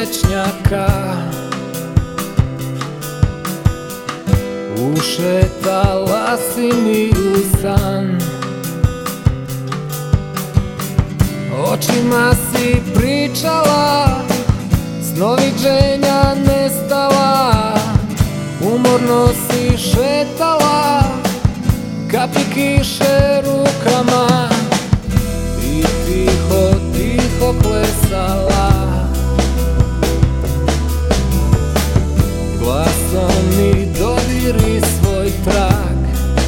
lečnjaka. Ušetala si mi u san, očima si pričala, snoviđenja nestala. Umorno si šetala, kapi kiše rukama i tiho, tiho plesala. Glasom mi dodiri svoj trag,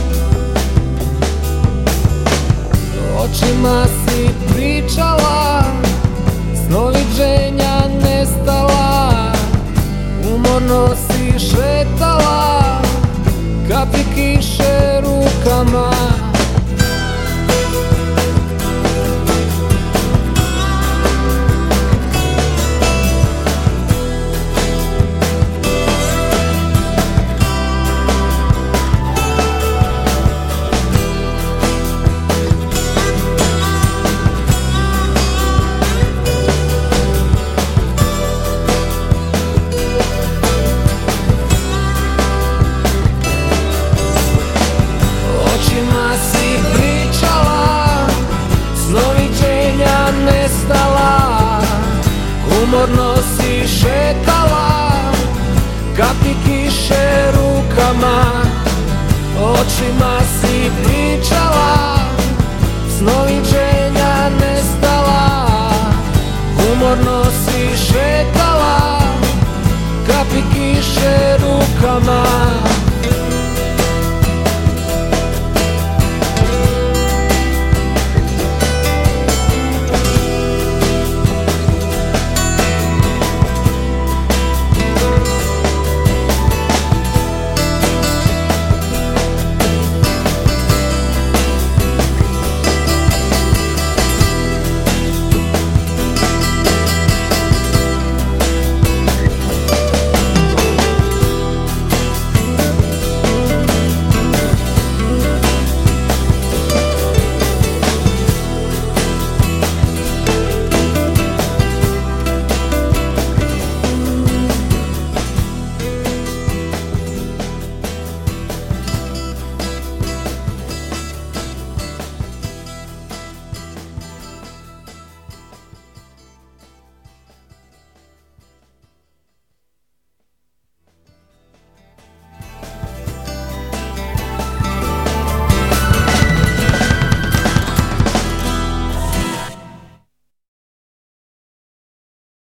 očima si pričala, snoviđenja nestala. Umorno si šetala, kapi kiše rukama. Umorno si šetala, kapi kiše rukama. Očima si pričala, snoviđenja nestala. Umorno si šetala, kapi kiše rukama.